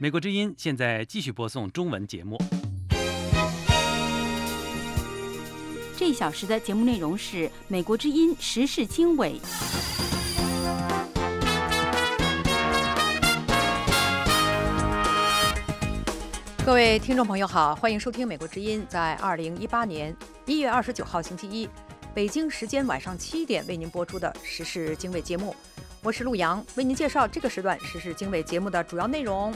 美国之音现在继续播送中文节目。 这一小时的节目内容是美国之音时事经纬。 各位听众朋友好，欢迎收听美国之音在2018年1月29号星期一，北京时间晚上7点为您播出的时事经纬节目。我是陆洋，为您介绍这个时段时事经纬节目的主要内容。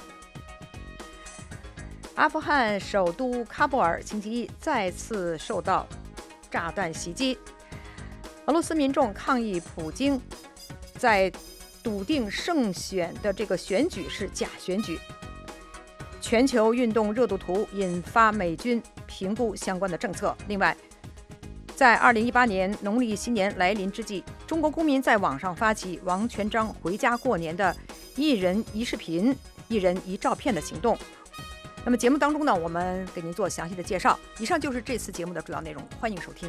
阿富汗首都喀布尔星期一再次受到炸弹袭击，俄罗斯民众抗议普京在笃定胜选的这个选举是假选举。全球运动热度图引发美军评估相关的政策。另外，在2018年农历新年来临之际，中国公民在网上发起王全璋回家过年的一人一视频、一人一照片的行动。那么节目当中呢，我们给您做详细的介绍。以上就是这次节目的主要内容，欢迎收听。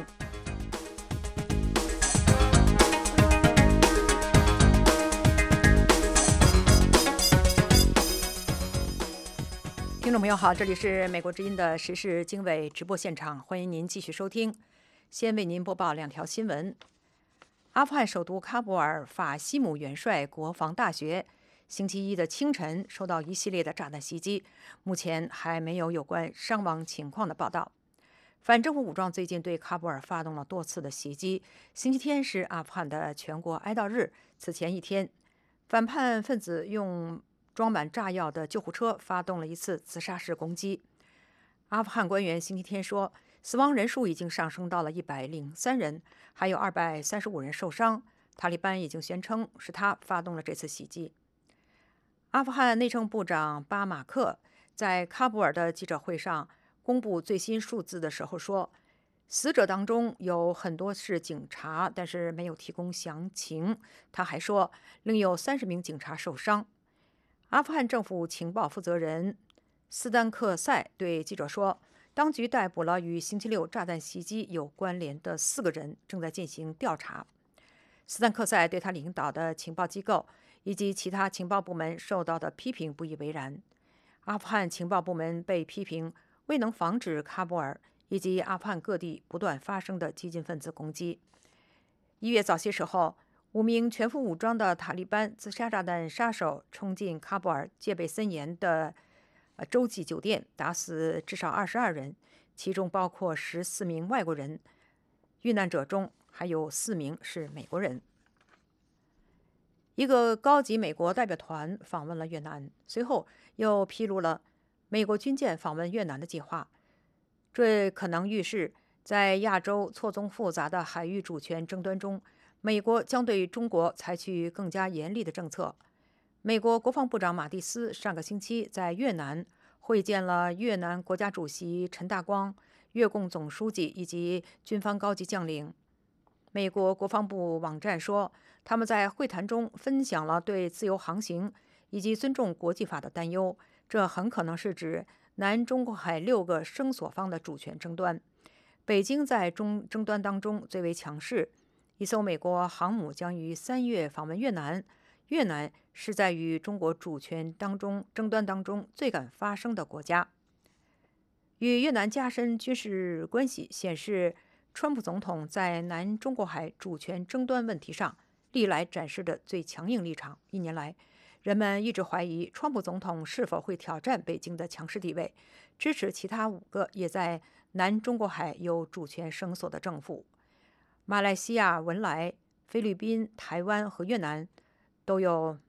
听众朋友好，这里是美国之音的时事经纬直播现场，欢迎您继续收听。先为您播报两条新闻。阿富汗首都喀布尔法西姆元帅国防大学星期一的清晨受到一系列的炸弹袭击，目前还没有有关伤亡情况的报道。反政府武装最近对喀布尔发动了多次的袭击。星期天是阿富汗的全国哀悼日，此前一天，反叛分子用装满炸药的救护车发动了一次自杀式攻击。阿富汗官员星期天说，死亡人数已经上升到了103人，还有235人受伤。塔利班已经宣称是他发动了这次袭击。阿富汗内政部长巴马克在喀布尔的记者会上公布最新数字的时候说，死者当中有很多是警察，但是没有提供详情。他还说，另有30名警察受伤。阿富汗政府情报负责人斯丹克塞对记者说，当局逮捕了与星期六炸弹袭击有关联的4个人，正在进行调查。斯丹克塞对他领导的情报机构以及其他情报部门受到的批评不以为然。阿富汗情报部门被批评未能防止喀布尔以及阿富汗各地不断发生的激进分子攻击。1月早些时候，5名全副武装的塔利班自杀炸弹杀手冲进喀布尔戒备森严的洲际酒店，打死至少22人，其中包括14名外国人。遇难者中还有4名是美国人。一个高级美国代表团访问了越南，随后又披露了美国军舰访问越南的计划。这可能预示在亚洲错综复杂的海域主权争端中，美国将对中国采取更加严厉的政策。美国国防部长马蒂斯上个星期在越南会见了越南国家主席陈大光、越共总书记以及军方高级将领。美国国防部网站说，他们在会谈中分享了对自由航行以及尊重国际法的担忧，这很可能是指南中国海6个声索方的主权争端。北京在争端当中最为强势，一艘美国航母将于3月访问越南。越南是在与中国主权争端当中最敢发声的国家。与越南加深军事关系，显示川普总统在南中国海主权争端问题上历来展示的最强硬立场。1年来，人们一直怀疑川普总统是否会挑战北京的强势地位，支持其他5个也在南中国海有主权声索的政府。马来西亚、文莱、菲律宾、台湾和越南都有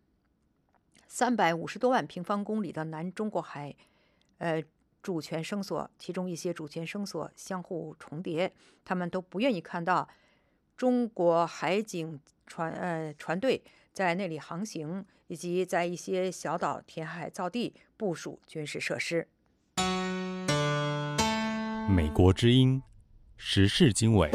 350多万平方公里的南中国海主权声索，其中一些主权声索相互重叠，他们都不愿意看到中国海警船队在那里航行，以及在一些小岛填海造地部署军事设施。 美国之音时事经纬。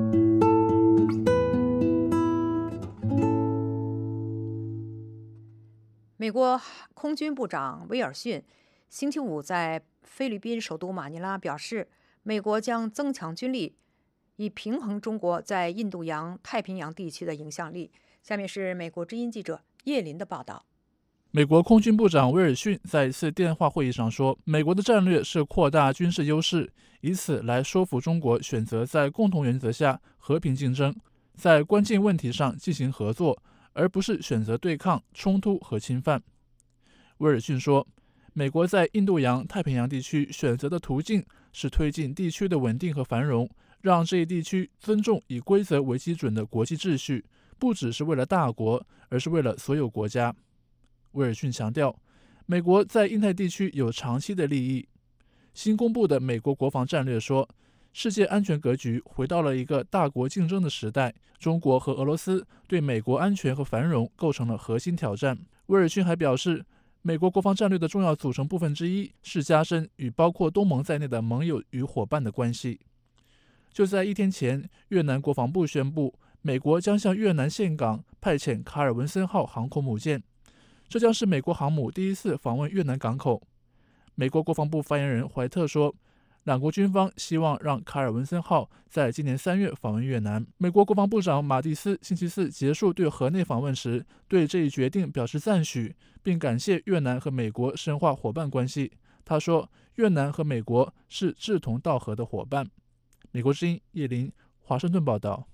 美国空军部长威尔逊星期五在菲律宾首都马尼拉表示，美国将增强军力，以平衡中国在印度洋太平洋地区的影响力。下面是美国之音记者叶林的报道。 美国空军部长威尔逊在一次电话会议上说，美国的战略是扩大军事优势，以此来说服中国选择在共同原则下和平竞争，在关键问题上进行合作，而不是选择对抗、冲突和侵犯。威尔逊说，美国在印度洋太平洋地区选择的途径是推进地区的稳定和繁荣，让这一地区尊重以规则为基准的国际秩序，不只是为了大国，而是为了所有国家。威尔逊强调，美国在印太地区有长期的利益。新公布的美国国防战略说，世界安全格局回到了一个大国竞争的时代，中国和俄罗斯对美国安全和繁荣构成了核心挑战。威尔逊还表示，美国国防战略的重要组成部分之一是加深与包括东盟在内的盟友与伙伴的关系。就在一天前，越南国防部宣布，美国将向越南岘港派遣卡尔文森号航空母舰，这将是美国航母第一次访问越南港口。美国国防部发言人怀特说，两国军方希望让卡尔文森号在今年3月访问越南。美国国防部长马蒂斯星期四结束对河内访问时，对这一决定表示赞许，并感谢越南和美国深化伙伴关系。他说，越南和美国是志同道合的伙伴。美国之音叶林，华盛顿报道。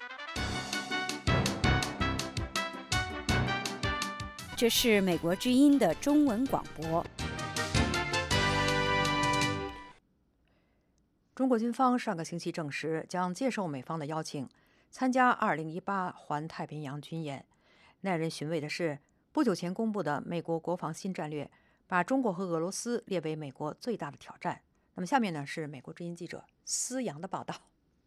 这是美国之音的中文广播。 中国军方上个星期证实，将接受美方的邀请，参加2018环太平洋军演。耐人寻味的是，不久前公布的美国国防新战略，把中国和俄罗斯列为美国最大的挑战。那么下面呢，是美国之音记者思阳的报道。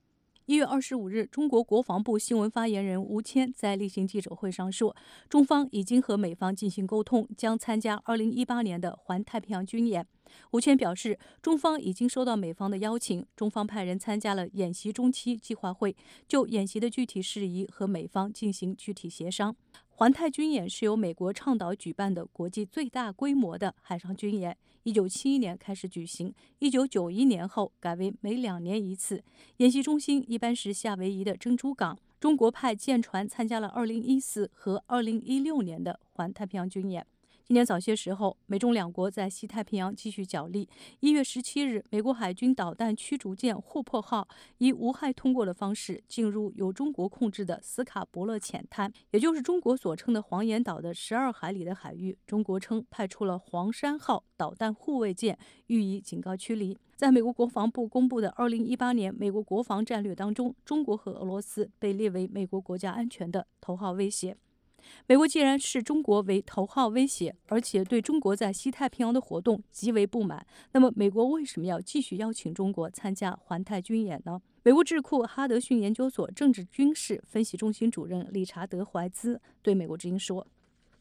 1月25日，中国国防部新闻发言人吴谦在例行记者会上说，中方已经和美方进行沟通，将参加2018年的环太平洋军演。吴谦表示，中方已经收到美方的邀请，中方派人参加了演习中期计划会，就演习的具体事宜和美方进行具体协商。环太军演是由美国倡导举办的国际最大规模的海上军演，1971年开始举行，1991年后改为每2年一次。演习中心一般是夏威夷的珍珠港。中国派舰船参加了2014和2016年的环太平洋军演。今年早些时候，美中两国在西太平洋继续角力。1月17日，美国海军导弹驱逐舰霍珀号以无害通过的方式进入由中国控制的斯卡伯勒浅滩，也就是中国所称的黄岩岛的12海里的海域。中国称派出了黄山号导弹护卫舰予以警告驱离。在美国国防部公布的2018年美国国防战略当中，中国和俄罗斯被列为美国国家安全的头号威胁。美国既然视中国为头号威胁，而且对中国在西太平洋的活动极为不满，那么美国为什么要继续邀请中国参加环太军演呢？美国智库哈德逊研究所政治军事分析中心主任理查德·怀兹对美国之音说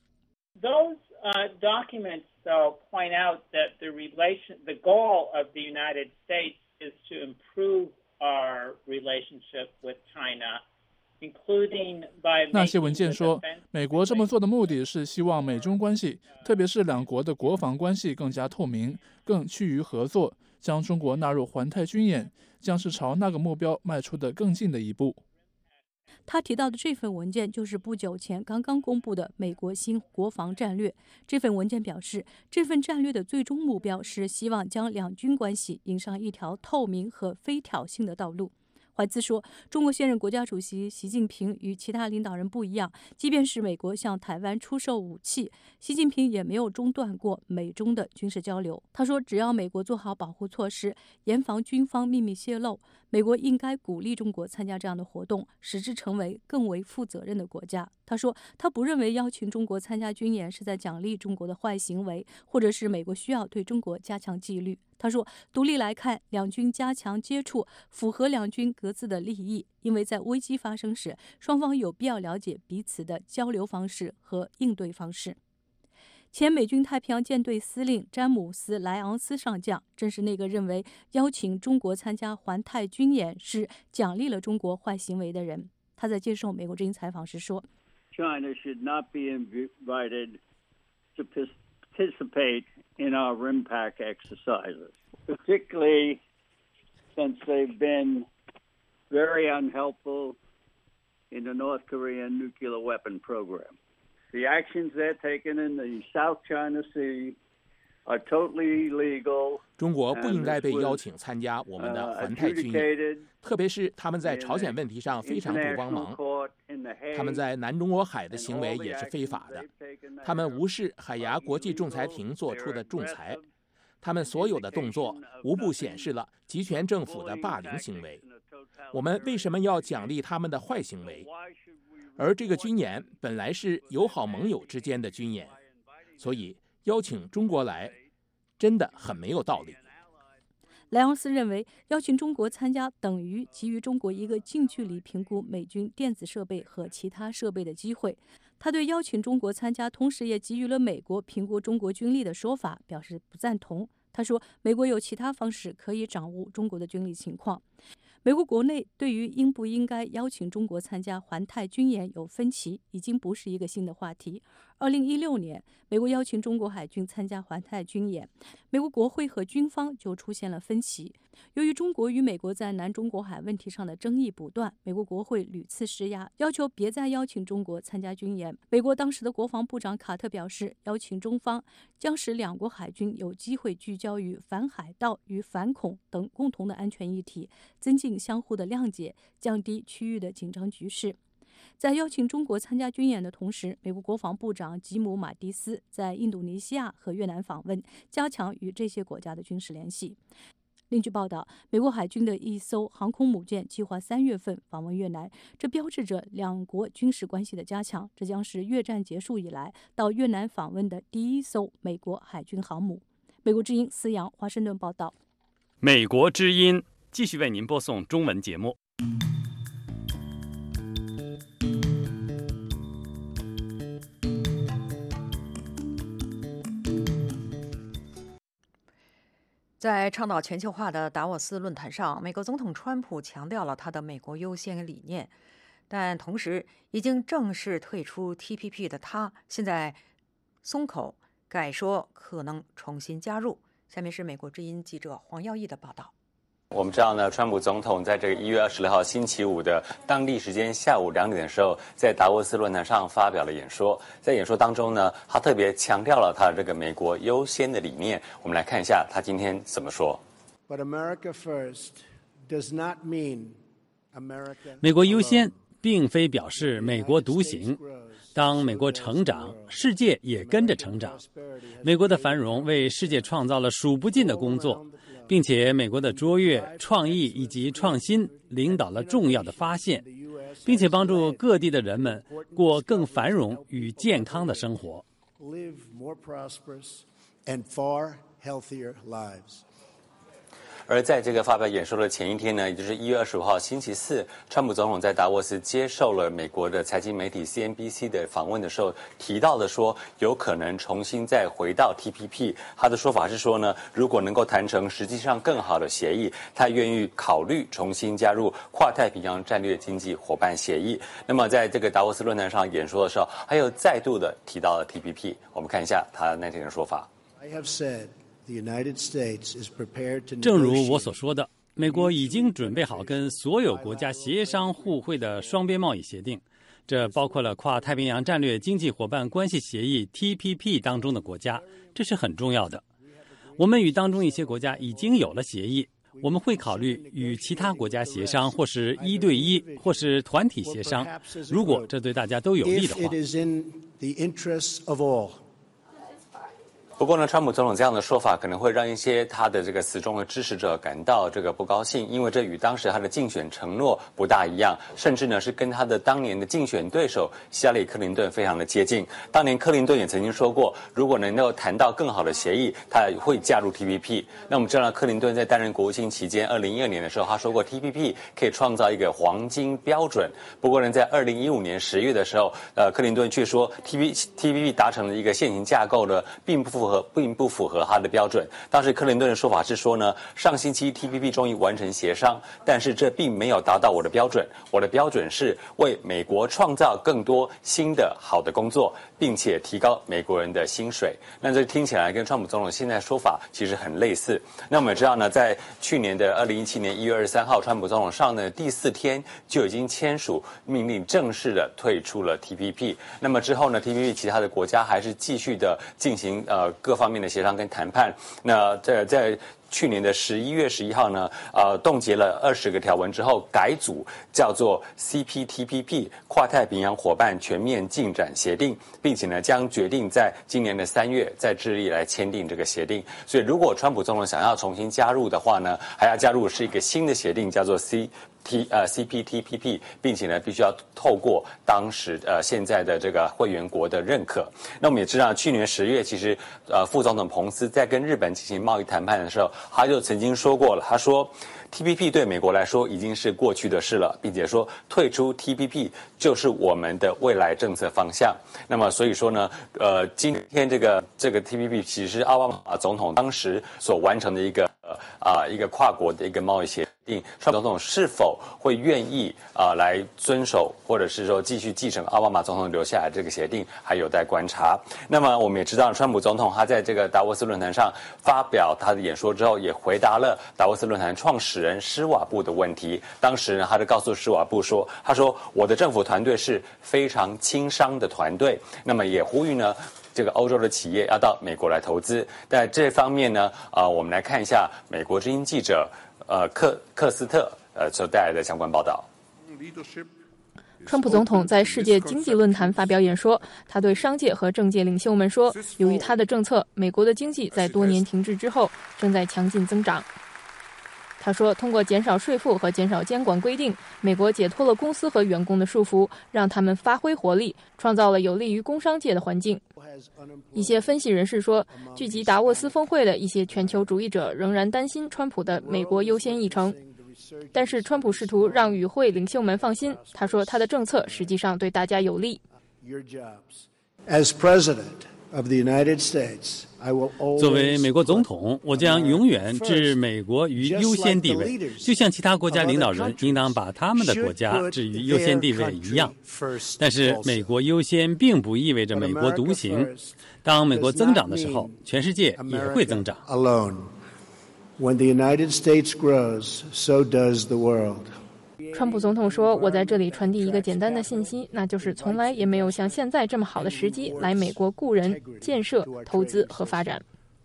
：“Those documents point out that the goal of the United States is to improve our relationship with China.” 那些文件说，美国这么做的目的是希望美中关系，特别是两国的国防关系更加透明，更趋于合作。将中国纳入环太军演，将是朝那个目标迈出的更近的一步。 他提到的这份文件就是不久前刚刚公布的美国新国防战略。这份文件表示，这份战略的最终目标是希望将两军关系引上一条透明和非挑衅的道路。怀兹说，中国现任国家主席习近平与其他领导人不一样，即便是美国向台湾出售武器，习近平也没有中断过美中的军事交流。他说，只要美国做好保护措施，严防军方秘密泄露，美国应该鼓励中国参加这样的活动，使之成为更为负责任的国家。他说，他不认为邀请中国参加军演是在奖励中国的坏行为，或者是美国需要对中国加强纪律。他说，独立来看，两军加强接触符合两军各自的利益，因为在危机发生时，双方有必要了解彼此的交流方式和应对方式。前美军太平洋舰队司令詹姆斯·莱昂斯上将正是那个认为邀请中国参加环太军演是奖励了中国坏行为的人。他在接受美国之音采访时说 China should not be invited to participate in our RIMPAC exercises, particularly since they've been very unhelpful in the North Korean nuclear weapon program. The actions they're taking in the South China Sea are totally illegal. 中国不应该被邀请参加我们的环太军演，特别是他们在朝鲜问题上非常不帮忙。他们在南中国海的行为也是非法的，他们无视海牙国际仲裁庭做出的仲裁，他们所有的动作无不显示了集权政府的霸凌行为。我们为什么要奖励他们的坏行为？而这个军演本来是友好盟友之间的军演，所以邀请中国来真的很没有道理。 莱昂斯认为，邀请中国参加等于给予中国一个近距离评估美军电子设备和其他设备的机会。他对邀请中国参加，同时也给予了美国评估中国军力的说法表示不赞同。他说，美国有其他方式可以掌握中国的军力情况。美国国内对于应不应该邀请中国参加环太军演有分歧，已经不是一个新的话题。2016年，美国邀请中国海军参加环太军演，美国国会和军方就出现了分歧。由于中国与美国在南中国海问题上的争议不断，美国国会屡次施压，要求别再邀请中国参加军演。美国当时的国防部长卡特表示，邀请中方将使两国海军有机会聚焦于反海盗与反恐等共同的安全议题，增进相互的谅解，降低区域的紧张局势。在邀请中国参加军演的同时，美国国防部长吉姆·马蒂斯在印度尼西亚和越南访问，加强与这些国家的军事联系。另据报道，美国海军的一艘航空母舰计划3月份访问越南，这标志着两国军事关系的加强。这将是越战结束以来到越南访问的第一艘美国海军航母。美国之音思阳华盛顿报道。 美国之音继续为您播送中文节目。 在倡导全球化的达沃斯论坛上，美国总统川普强调了他的美国优先理念，但同时已经正式退出 TPP 的他，现在松口，改说可能重新加入。下面是美国之音记者黄耀义的报道。 我们知道呢，川普总统在这个1月26号星期五的当地时间下午2点的时候，在达沃斯论坛上发表了演说。在演说当中呢，他特别强调了他的这个美国优先的理念。我们来看一下他今天怎么说。 But America first does not mean America. 美国优先并非表示美国独行。当美国成长，世界也跟着成长。美国的繁荣为世界创造了数不尽的工作，并且美国的卓越、创意以及创新领导了重要的发现，并且帮助各地的人们过更繁荣与健康的生活。 Live more prosperous and far healthier lives. 而在这个发表演说的前一天呢，也就是1月25号星期四，川普总统在达沃斯接受了美国的财经媒体 CNBC 的访问的时候，提到了说有可能重新再回到 TPP。他的说法是说呢，如果能够谈成实际上更好的协议，他愿意考虑重新加入跨太平洋战略经济伙伴协议。那么在这个达沃斯论坛上演说的时候，还有再度的提到了 TPP。我们看一下他那天的说法。 I have said the United States is prepared to 正如我所说的，美国已经准备好跟所有国家协商互惠的双边贸易协定，这包括了跨太平洋战略经济伙伴关系协议 TPP 当中的国家，这是很重要的。我们与当中一些国家已经有了协议，我们会考虑与其他国家协商，或是1对1，或是团体协商，如果这对大家都有利的话。 不过呢，川普总统这样的说法可能会让一些他的这个死忠的支持者感到这个不高兴，因为这与当时他的竞选承诺不大一样，甚至呢是跟他的当年的竞选对手希拉里·克林顿非常的接近。当年克林顿也曾经说过，如果能够谈到更好的协议，他会加入 TPP。那我们知道克林顿在担任国务卿期间，2012年的时候，他说过 TPP 可以创造一个黄金标准。不过呢，在2015年10月的时候，克林顿却说 TPP 达成了一个现行架构呢，并不符合并不符合他的标准。当时克林顿的说法是说呢，上星期 TPP 终于完成协商，但是这并没有达到我的标准。我的标准是为美国创造更多新的好的工作，并且提高美国人的薪水。那这听起来跟川普总统现在说法其实很类似。那我们也知道呢，在去年的2017年1月23号，川普总统上任第4天就已经签署命令，正式的退出了 TPP。那么之后呢 ，TPP 其他的国家还是继续的进行各方面的协商跟谈判。那在去年的11月11号呢，冻结了20个条文之后，改组叫做 CPTPP 跨太平洋伙伴全面进展协定，并且呢将决定在今年的3月在智利来签订这个协定。所以如果川普总统想要重新加入的话呢，还要加入是一个新的协定，叫做 CPTPP， 并且呢必须要透过当时现在的这个会员国的认可。那我们也知道，去年10月其实副总统彭斯在跟日本进行贸易谈判的时候，他就曾经说过了，他说 TPP 对美国来说已经是过去的事了，并且说退出 TPP 就是我们的未来政策方向。那么所以说呢，今天这个 TPP 其实是奥巴马总统当时所完成的一个跨国的一个贸易协定。川普总统是否会愿意来遵守，或者是说继续继承奥巴马总统留下来这个协定，还有待观察。那么我们也知道，川普总统他在这个达沃斯论坛上发表他的演说之后，也回答了达沃斯论坛创始人施瓦布的问题。当时呢，他就告诉施瓦布说，他说我的政府团队是非常轻商的团队，那么也呼吁呢这个欧洲的企业要到美国来投资。在这方面呢，我们来看一下美国之音记者克斯特所带来的相关报道。 川普总统在世界经济论坛发表演说，他对商界和政界领袖们说，由于他的政策，美国的经济在多年停滞之后正在强劲增长。他说，通过减少税负和减少监管规定，美国解脱了公司和员工的束缚，让他们发挥活力，创造了有利于工商界的环境。一些分析人士说，聚集达沃斯峰会的一些全球主义者仍然担心川普的美国优先议程，但是川普试图让与会领袖们放心。他说，他的政策实际上对大家有利。 As President of the United States, I will always 作为美国总统，我将永远置美国于优先地位，就像其他国家领导人应当把他们的国家置于优先地位一样。但是美国优先并不意味着美国独行。当美国增长的时候，全世界也会增长。 When the United States grows, so does the world. 川普总统说，我在这里传递一个简单的信息，那就是从来也没有像现在这么好的时机来美国雇人、建设、投资和发展。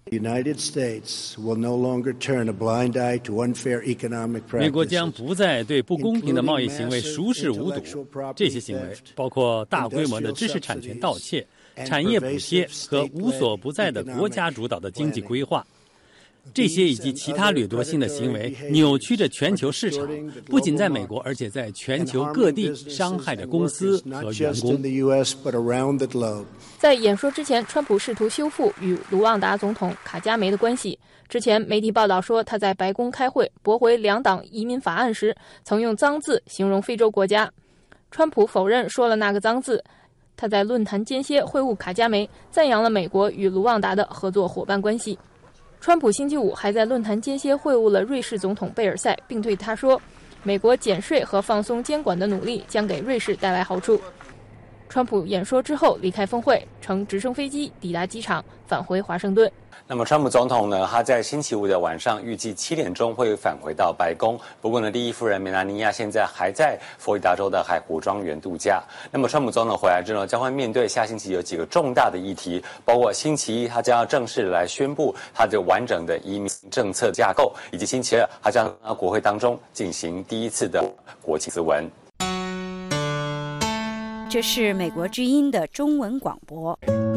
美国将不再对不公平的贸易行为熟视无睹，这些行为包括大规模的知识产权盗窃、产业补贴和无所不在的国家主导的经济规划。这些以及其他掠夺性的行为扭曲着全球市场，不仅在美国，而且在全球各地伤害着公司和员工。 在演说之前，川普试图修复与卢旺达总统卡加梅的关系。之前媒体报道说，他在白宫开会驳回两党移民法案时，曾用脏字形容非洲国家。川普否认说了那个脏字。他在论坛间歇会晤卡加梅，赞扬了美国与卢旺达的合作伙伴关系。川普星期五还在论坛间歇会晤了瑞士总统贝尔塞，并对他说，美国减税和放松监管的努力将给瑞士带来好处。川普演说之后离开峰会，乘直升飞机抵达机场，返回华盛顿。 那么川普总统呢，他在星期五的晚上预计7点钟会返回到白宫。不过呢，第一夫人梅拉尼亚现在还在佛罗里达州的海湖庄园度假。那么川普总统回来之后，将会面对下星期有几个重大的议题，包括星期一他将要正式来宣布他的完整的移民政策架构，以及星期二他将在国会当中进行第一次的国情咨文。 这是美国之音的中文广播。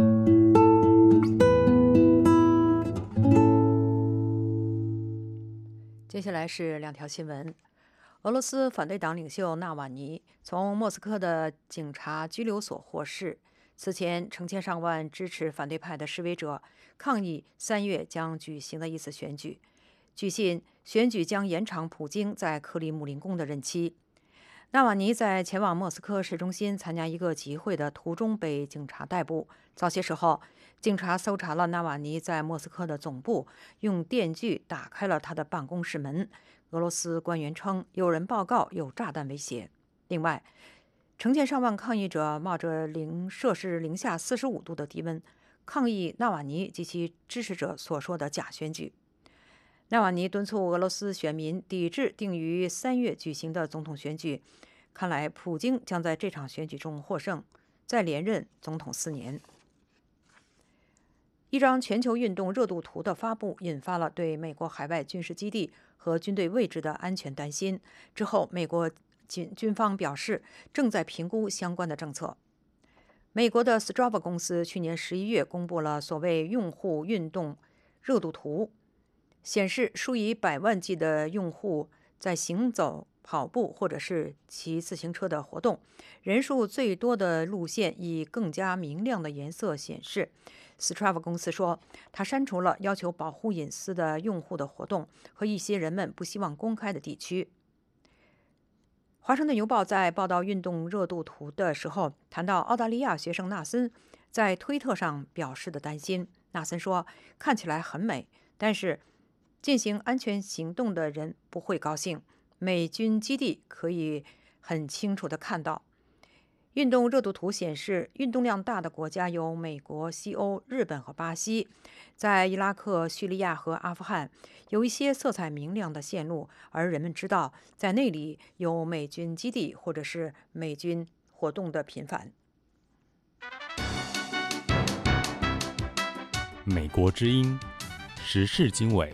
接下来是两条新闻。俄罗斯反对党领袖纳瓦尼从莫斯科的警察拘留所获释。此前，成千上万支持反对派的示威者抗议3月将举行的一次选举。据信，选举将延长普京在克里姆林宫的任期。纳瓦尼在前往莫斯科市中心参加一个集会的途中被警察逮捕。早些时候， 警察搜查了纳瓦尼在莫斯科的总部，用电锯打开了他的办公室门。俄罗斯官员称，有人报告有炸弹威胁。另外，成千上万抗议者冒着摄氏零下45度的低温，抗议纳瓦尼及其支持者所说的假选举。纳瓦尼敦促俄罗斯选民抵制定于3月举行的总统选举。看来，普京将在这场选举中获胜，再连任总统4年。一张全球运动热度图的发布引发了对美国海外军事基地和军队位置的安全担心。之后，美国军方表示正在评估相关的政策。美国的 Strava 公司去年11月公布了所谓用户运动热度图，显示数以百万计的用户在行走、跑步或者是骑自行车的活动，人数最多的路线以更加明亮的颜色显示。Strava 公司说，它删除了要求保护隐私的用户的活动和一些人们不希望公开的地区。华盛顿邮报在报道运动热度图的时候，谈到澳大利亚学生纳森在推特上表示的担心。纳森说，看起来很美，但是进行安全行动的人不会高兴。美军基地可以很清楚地看到。运动热度图显示，运动量大的国家有美国、西欧、日本和巴西。在伊拉克、叙利亚和阿富汗有一些色彩明亮的线路，而人们知道在那里有美军基地或者是美军活动的频繁。 美国之音时事经纬。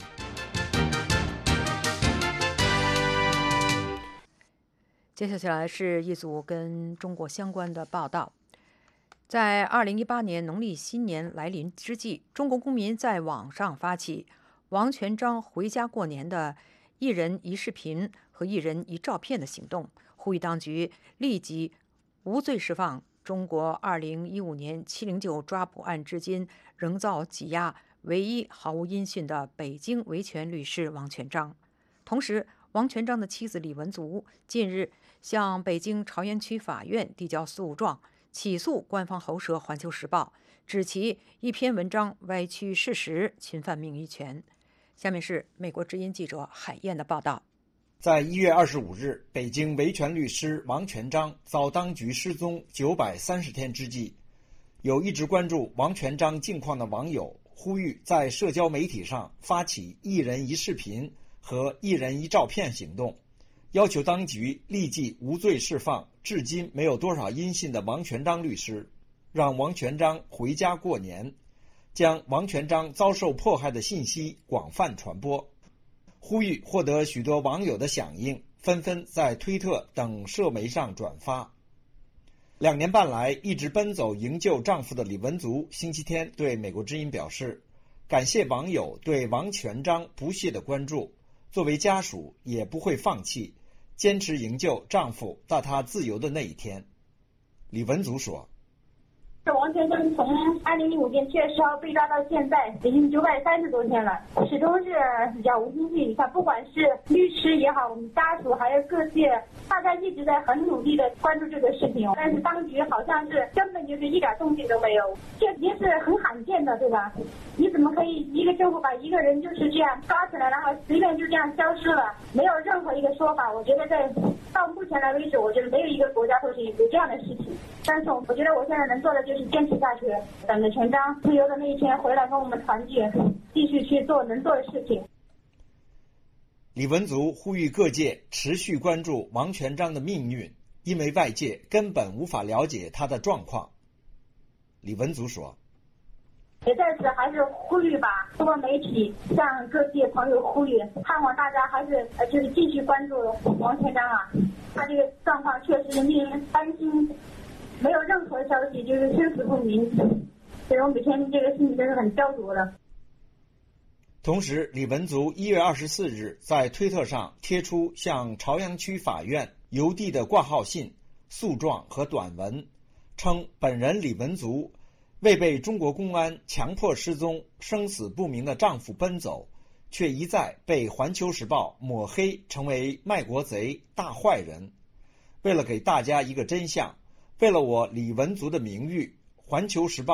接下来是一组跟中国相关的报道。在2018年农历新年来临之际，中国公民在网上发起王全璋回家过年的一人一视频和一人一照片的行动，呼吁当局立即无罪释放中国2015年709抓捕案至今仍遭挤压、唯一毫无音讯的北京维权律师王全璋。同时，王全璋的妻子李文足近日向北京朝阳区法院递交诉状，起诉官方喉舌《环球时报》，指其一篇文章歪曲事实，侵犯名誉权。下面是美国之音记者海燕的报道。 在1月25日，北京维权律师王全璋遭当局失踪930天之际，有一直关注王全璋近况的网友呼吁在社交媒体上发起一人一视频和一人一照片行动，要求当局立即无罪释放至今没有多少音信的王全璋律师，让王全璋回家过年，将王全璋遭受迫害的信息广泛传播。呼吁获得许多网友的响应，纷纷在推特等社媒上转发。2年半来一直奔走营救丈夫的李文足星期天对美国之音表示，感谢网友对王全璋不懈的关注，作为家属也不会放弃，坚持营救丈夫到他自由的那一天。李文足说， 王全璋从2015年7月10号被抓到现在已经930多天了，始终是杳无音讯。他不管是律师也好，我们家属还有各界，大家一直在很努力的关注这个事情，但是当局好像是根本就是一点动静都没有，这已经是很罕见的，对吧？你怎么可以一个政府把一个人就是这样抓起来，然后随便就这样消失了，没有任何一个说法？我觉得到目前来为止，我觉得没有一个国家会是有这样的事情。但是我觉得我现在能做的就是坚持下去，等着全璋自由的那一天回来跟我们团聚，继续去做能做的事情。 李文足呼吁各界持续关注王全璋的命运，因为外界根本无法了解他的状况。李文足说， 也在此还是呼吁吧，通过媒体向各界朋友呼吁，盼望大家还是就是继续关注王全璋啊，他这个状况确实令人担心，没有任何消息，就是生死不明，所以我每天这个心里真是很焦灼的。 同时，李文足1月24日在推特上贴出向朝阳区法院邮递的挂号信、诉状和短文，称本人李文足为被中国公安强迫失踪、生死不明的丈夫奔走，却一再被《环球时报》抹黑成为卖国贼、大坏人。为了给大家一个真相，为了我李文足的名誉，《环球时报》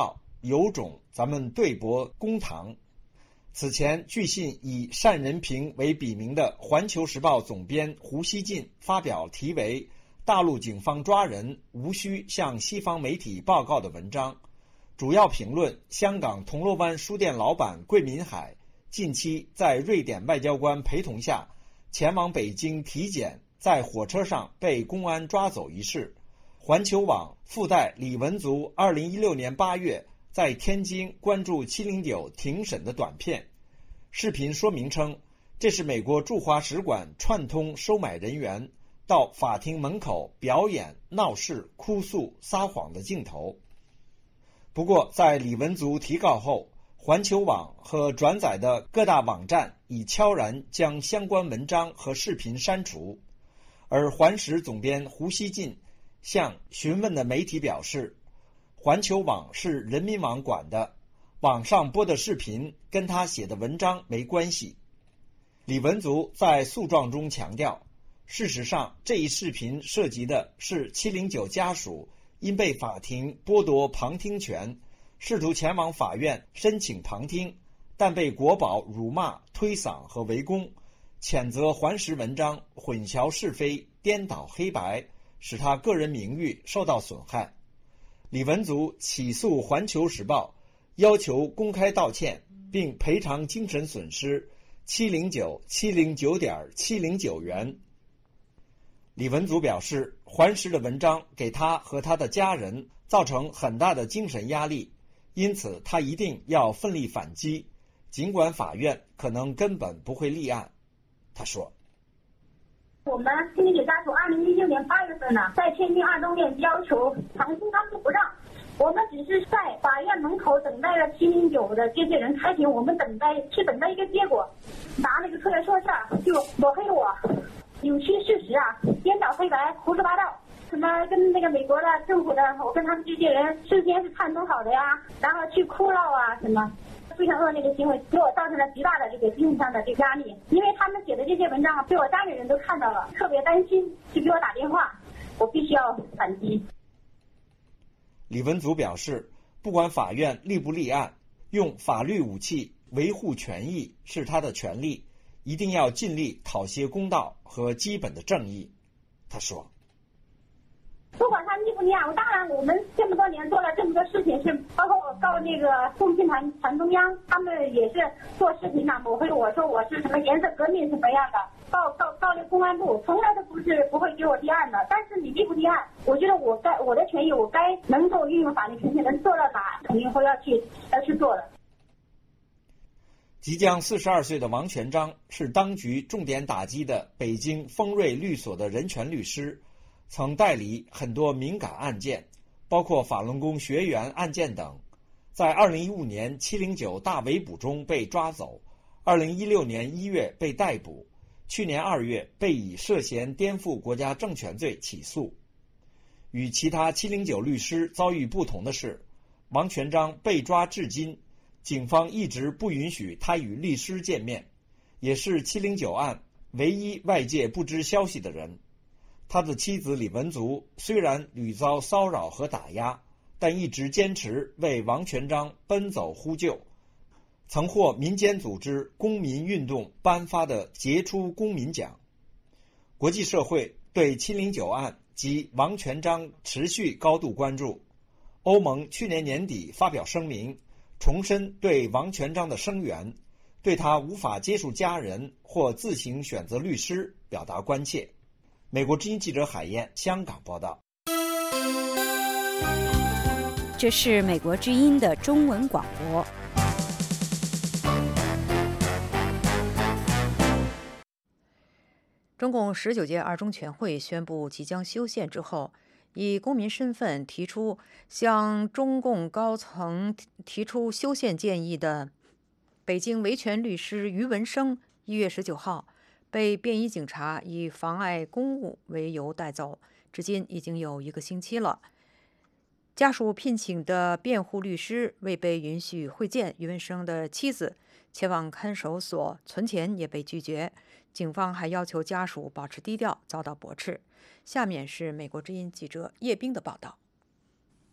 有种，咱们对簿公堂。此前，据信以单仁平为笔名的《环球时报》总编胡锡进发表题为《大陆警方抓人无需向西方媒体报告》的文章，主要评论香港铜锣湾书店老板桂民海近期在瑞典外交官陪同下前往北京体检，在火车上被公安抓走一事。环球网附带李文足2016年8月在天津关注709庭审的短片，视频说明称，这是美国驻华使馆串通收买人员到法庭门口表演闹事、哭诉、撒谎的镜头。不过，在李文足提告后，环球网和转载的各大网站已悄然将相关文章和视频删除，而环时总编胡锡进向询问的媒体表示，环球网是人民网管的，网上播的视频跟他写的文章没关系。李文足在诉状中强调，事实上这一视频涉及的是709家属因被法庭剥夺旁听权，试图前往法院申请旁听，但被国保辱骂、推搡和围攻，谴责环时文章混淆是非、颠倒黑白，使他个人名誉受到损害。李文足起诉《环球时报》，要求公开道歉并赔偿精神损失709.709元。李文足表示，环时的文章给他和他的家人造成很大的精神压力，因此他一定要奋力反击，尽管法院可能根本不会立案。他说， 我们709家属2016年8月份呢，在天津二中院要求旁听，他们不让，我们只是在法院门口等待了709的这些人开庭，我们等待一个结果，拿那个出来说事儿，就抹黑我，扭曲事实啊，颠倒黑白，胡说八道，什么跟那个美国的政府的，我跟他们这些人事先是串通好的呀，然后去哭闹啊什么。非常恶劣的行为给我造成了极大的这个精神上的这个压力，因为他们写的这些文章被我家里人都看到了，特别担心，就给我打电话，我必须要反击。 李文足表示，不管法院立不立案，用法律武器维护权益是他的权利，一定要尽力讨些公道和基本的正义。他说， 不管他立不立案，当然我们这么多年做了这么多事情，是包括我告那个共青团中央，他们也是做视频呐，抹黑我说我是什么颜色革命什么样的，告那公安部，从来都不会给我立案的。但是你立不立案，我觉得我的权益，我该能够运用法律权限能做到哪，肯定会要去做的。 即将42岁的王全璋是当局重点打击的北京丰瑞律所的人权律师，曾代理很多敏感案件，包括法轮功学员案件等。在2015年709大围捕中被抓走，2016年1月被逮捕，去年2月被以涉嫌颠覆国家政权罪起诉。与其他709律师遭遇不同的是，王全璋被抓至今，警方一直不允许他与律师见面，也是709案唯一外界不知消息的人。他的妻子李文足虽然屡遭骚扰和打压，但一直坚持为王全璋奔走呼救，曾获民间组织公民运动颁发的杰出公民奖。国际社会对709案及王全璋持续高度关注。欧盟去年年底发表声明，重申对王全璋的声援，对他无法接触家人或自行选择律师表达关切。美国之音记者海燕，香港报道。 这是美国之音的中文广播。 中共19届二中全会宣布即将修宪之后，以公民身份提出向中共高层提出修宪建议的北京维权律师于文生1月19号被便衣警察以妨碍公务为由带走，至今已经有1个星期了。家属聘请的辩护律师未被允许会见于文生的妻子，前往看守所存钱也被拒绝。警方还要求家属保持低调，遭到驳斥。下面是美国之音记者叶冰的报道。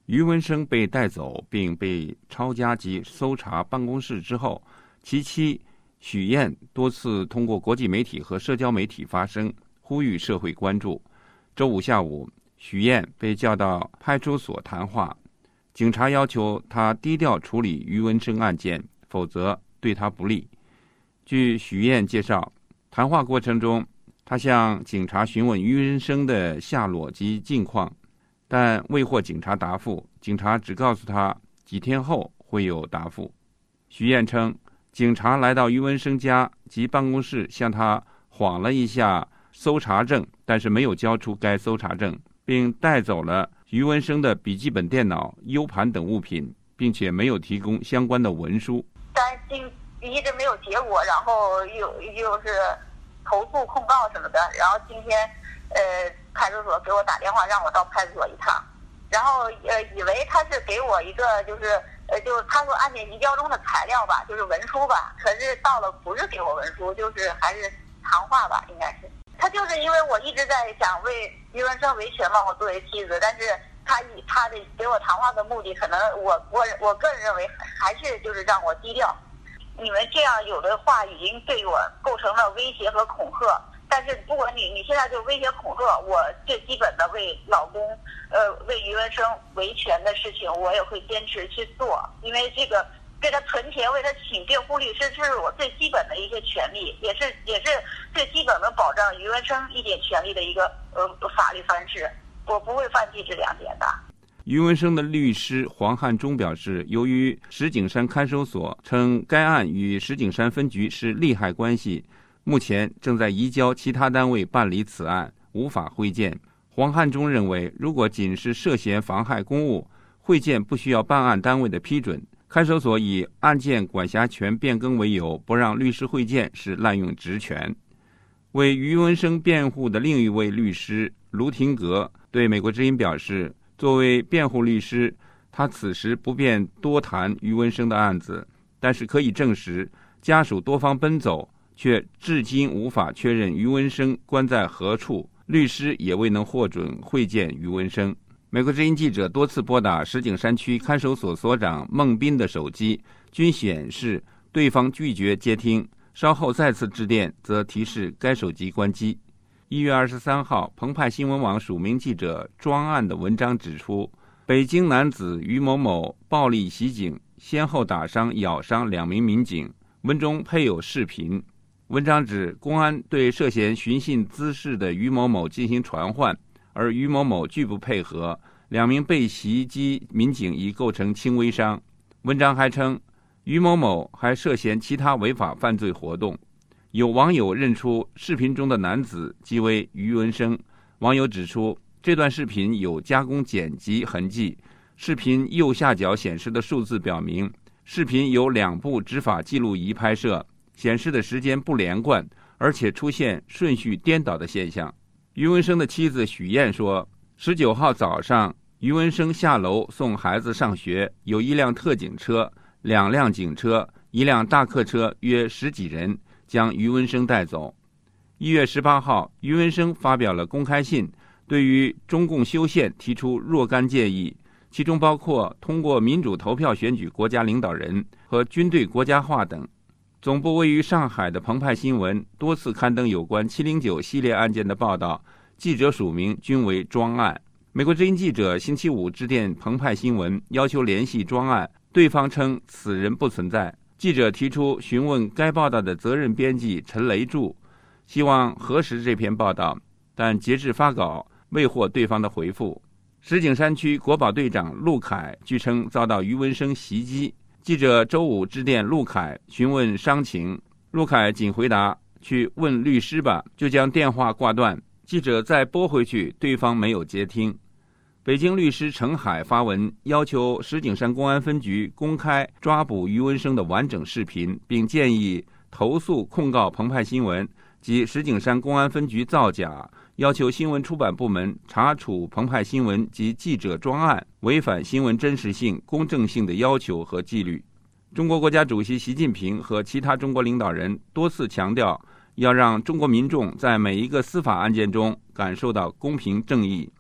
于文生被带走并被抄家及搜查办公室之后，其妻许燕多次通过国际媒体和社交媒体发声，呼吁社会关注。周五下午，许燕被叫到派出所谈话，警察要求他低调处理于文生案件，否则对他不利。据许燕介绍，谈话过程中，他向警察询问于文生的下落及近况，但未获警察答复，警察只告诉他几天后会有答复。许燕称，警察来到于文生家及办公室，向他晃了一下搜查证，但是没有交出该搜查证，并带走了于文生的笔记本电脑、U 盘等物品，并且没有提供相关的文书。 担心一直没有结果，然后又是投诉控告什么的，然后今天派出所给我打电话让我到派出所一趟，然后以为他是给我一个就是他说案件移交中的材料吧，就是文书吧，可是到了不是给我文书，就是还是谈话吧，应该是。他就是因为我一直在想为于文生维权嘛，我作为妻子，但是他以他的给我谈话的目的，可能我个人认为还是就是让我低调。你们这样有的话已经对我构成了威胁和恐吓，但是不管你现在就威胁恐吓，我最基本的为老公为于文生维权的事情，我也会坚持去做，因为这个为他存钱，为他请辩护律师，这是我最基本的一些权利，也是最基本的保障于文生一点权利的一个法律方式，我不会放弃这2点的。 于文生的律师黄汉忠表示，由于石景山看守所称该案与石景山分局是利害关系，目前正在移交其他单位办理此案，无法会见。黄汉忠认为，如果仅是涉嫌妨害公务，会见不需要办案单位的批准，看守所以案件管辖权变更为由不让律师会见是滥用职权。为于文生辩护的另一位律师卢廷格对美国之音表示，作为辩护律师，他此时不便多谈于文生的案子，但是可以证实，家属多方奔走，却至今无法确认于文生关在何处，律师也未能获准会见于文生。美国之音记者多次拨打石景山区看守所所长孟斌的手机，均显示对方拒绝接听，稍后再次致电则提示该手机关机。1月23号，澎湃新闻网署名记者庄案的文章指出，北京男子于某某暴力袭警，先后打伤、咬伤2名民警，文中配有视频。文章指，公安对涉嫌寻衅滋事的于某某进行传唤，而于某某拒不配合，2名被袭击民警已构成轻微伤。文章还称，于某某还涉嫌其他违法犯罪活动。有网友认出视频中的男子即为于文生，网友指出，这段视频有加工剪辑痕迹，视频右下角显示的数字表明，视频由2部执法记录仪拍摄，显示的时间不连贯，而且出现顺序颠倒的现象。于文生的妻子许燕说，19号早上，于文生下楼送孩子上学，有1辆特警车、2辆警车、1辆大客车，约10几人将于文生带走。1月18号，于文生发表了公开信，对于中共修宪提出若干建议，其中包括通过民主投票选举国家领导人和军队国家化等。总部位于上海的澎湃新闻多次刊登有关709系列案件的报道，记者署名均为庄案。美国之音记者星期五致电澎湃新闻，要求联系庄案，对方称此人不存在。记者提出询问该报道的责任编辑陈雷柱，希望核实这篇报道，但截至发稿未获对方的回复。石景山区国保队长陆凯据称遭到于文生袭击，记者周五致电陆凯询问伤情，陆凯仅回答去问律师吧，就将电话挂断。记者再拨回去，对方没有接听。北京律师程海发文要求石景山公安分局公开抓捕于文生的完整视频，并建议投诉控告澎湃新闻及石景山公安分局造假，要求新闻出版部门查处澎湃新闻及记者庄案违反新闻真实性、公正性的要求和纪律。中国国家主席习近平和其他中国领导人多次强调，要让中国民众在每一个司法案件中感受到公平正义。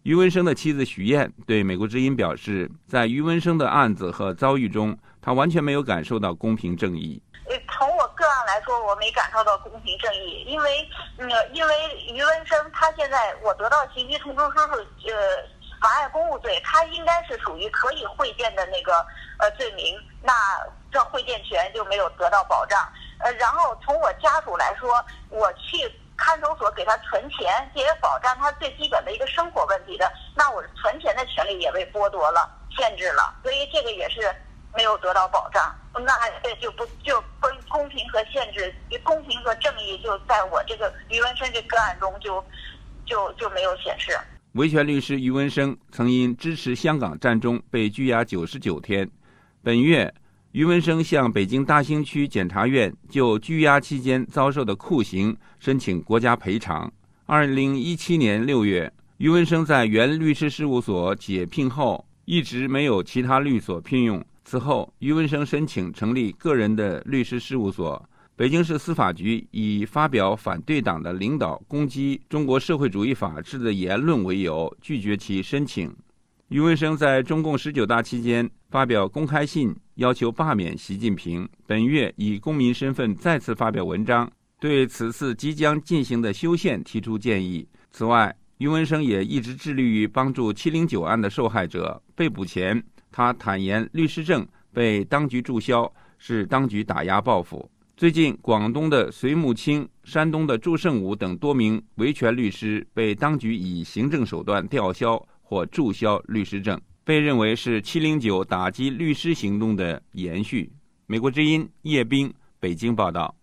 余文生的妻子许燕对美国之音表示，在余文生的案子和遭遇中，他完全没有感受到公平正义。 从我个案来说，我没感受到公平正义，因为余文生他现在我得到信息通知书是妨碍公务罪，他应该是属于可以会见的那个罪名，那这会见权就没有得到保障。然后从我家属来说，我去看守所给他存钱，这也保障他最基本的一个生活问题的，那我存钱的权利也被剥夺了、限制了，所以这个也是没有得到保障。那就公平和限制，公平和正义就在我这个余文生这个案中就没有显示。 维权律师余文生曾因支持香港战中被拘押99天。本月，余文生向北京大兴区检察院就拘押期间遭受的酷刑申请国家赔偿。2017年6月，余文生在原律师事务所解聘后，一直没有其他律所聘用。此后，余文生申请成立个人的律师事务所。北京市司法局以发表反对党的领导攻击中国社会主义法治的言论为由，拒绝其申请。余文生在中共19大期间发表公开信，要求罢免习近平。本月以公民身份再次发表文章，对此次即将进行的修宪提出建议。此外，余文生也一直致力于帮助709案的受害者。被捕前，他坦言律师证被当局注销是当局打压报复。最近，广东的隋木清、山东的祝胜武等多名维权律师被当局以行政手段吊销或注销律师证，被认为是709打击律师行动的延续。美国之音叶冰，北京报道。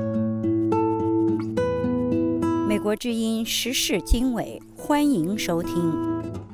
美国之音时事经纬，欢迎收听。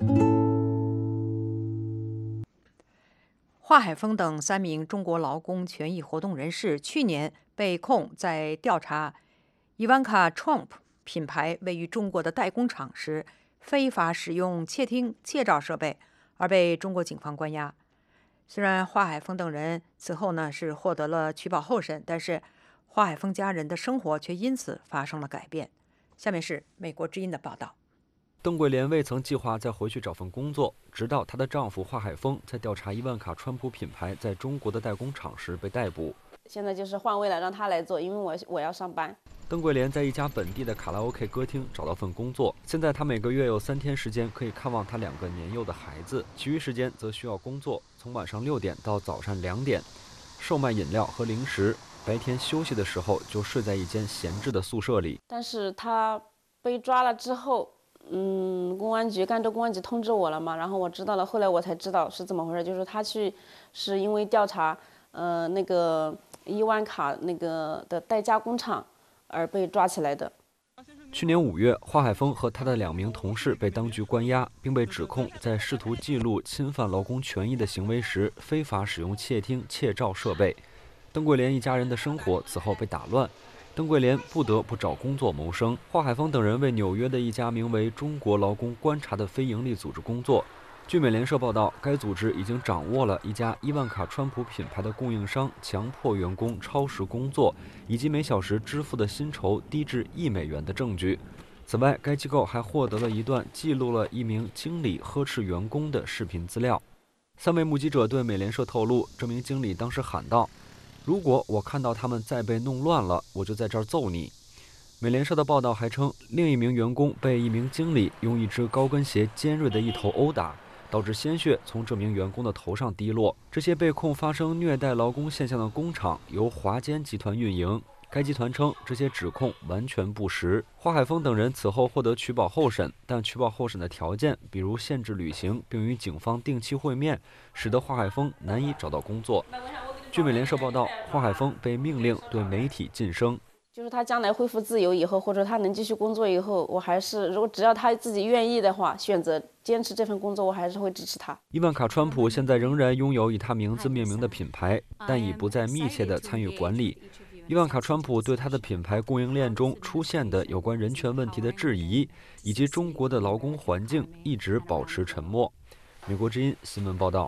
华海峰等3名中国劳工权益活动人士去年被控在调查伊万卡 Trump 品牌位于中国的代工厂时非法使用窃听窃照设备，而被中国警方关押。虽然华海峰等人此后是获得了取保候审，但是华海峰家人的生活却因此发生了改变。下面是美国之音的报道。 邓桂莲未曾计划再回去找份工作，直到她的丈夫华海峰在调查伊万卡川普品牌在中国的代工厂时被逮捕。 现在就是换位了，让他来做，因为我要上班。 邓桂莲在一家本地的卡拉 OK 歌厅找到份工作，现在她每个月有3天时间可以看望她2个年幼的孩子，其余时间则需要工作，从晚上6点到早上2点，售卖饮料和零食。白天休息的时候就睡在一间闲置的宿舍里。 但是他被抓了之后，公安局通知我了嘛，然后我知道了，后来我才知道是怎么回事，就是他是因为调查那个伊万卡那个的代加工厂而被抓起来的。 去年5月，华海峰和他的2名同事被当局关押，并被指控在试图记录侵犯劳工权益的行为时非法使用窃听窃照设备。邓桂莲一家人的生活此后被打乱，邓桂莲不得不找工作谋生。华海峰等人为纽约的一家名为中国劳工观察的非营利组织工作。据美联社报道，该组织已经掌握了一家伊万卡川普品牌的供应商强迫员工超时工作，以及每小时支付的薪酬低至$1美元的证据。此外，该机构还获得了一段记录了一名经理呵斥员工的视频资料。3位目击者对美联社透露，这名经理当时喊道：“如果我看到他们再被弄乱了，我就在这儿揍你。”美联社的报道还称，另一名员工被一名经理用一只高跟鞋尖锐的一头殴打，导致鲜血从这名员工的头上滴落。这些被控发生虐待劳工现象的工厂由华坚集团运营，该集团称这些指控完全不实。华海峰等人此后获得取保候审，但取保候审的条件，比如限制旅行并与警方定期会面，使得华海峰难以找到工作。据美联社报道，华海峰被命令对媒体噤声。 就是他将来恢复自由以后，或者他能继续工作以后，我还是如果只要他自己愿意的话，选择坚持这份工作，我还是会支持他。 伊万卡川普现在仍然拥有以他名字命名的品牌，但已不再密切地参与管理。伊万卡川普对他的品牌供应链中出现的有关人权问题的质疑，以及中国的劳工环境一直保持沉默。美国之音新闻报道。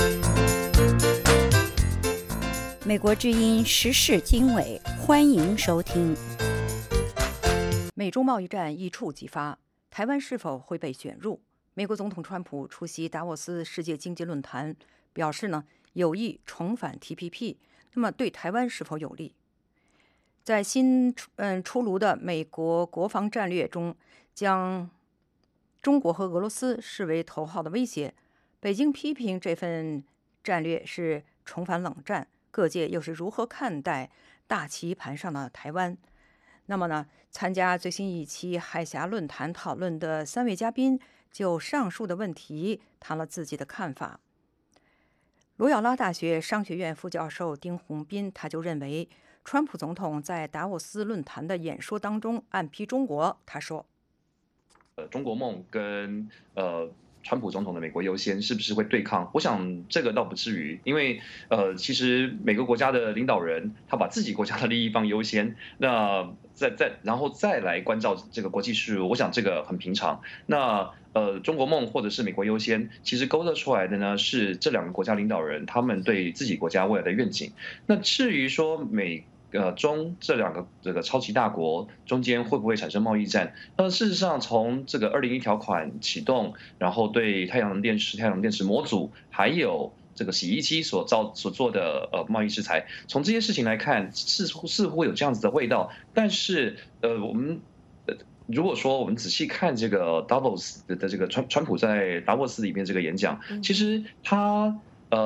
美国之音时事经纬，欢迎收听。 美中贸易战一触即发，台湾是否会被卷入？ 美国总统川普出席达沃斯世界经济论坛，表示呢有意重返 TPP， 那么对台湾是否有利？在新出炉的美国国防战略中，将中国和俄罗斯视为头号的威胁。北京批评这份战略是重返冷战，各界又是如何看待大棋盘上的台湾？那么呢，参加最新一期海峡论坛讨论的3位嘉宾就上述的问题谈了自己的看法。罗耀拉大学商学院副教授丁宏斌他就认为，川普总统在达沃斯论坛的演说当中暗批中国。他说：“ 中国梦跟川普总统的美国优先是不是会对抗？我想这个倒不至于，因为其实每个国家的领导人他把自己国家的利益放优先，那然后再来关照这个国际事务，我想这个很平常。那中国梦或者是美国优先，其实勾勒出来的呢是这2个国家领导人他们对自己国家未来的愿景。那至于说中这2个这个超级大国中间会不会产生贸易战？事实上，从这个201条款启动，然后对太阳能电池模组，还有这个洗衣机所做的贸易制裁，从这些事情来看，似乎有这样子的味道。但是我们如果说我们仔细看这个 Davos 的这个川普在达沃斯里面这个演讲，其实他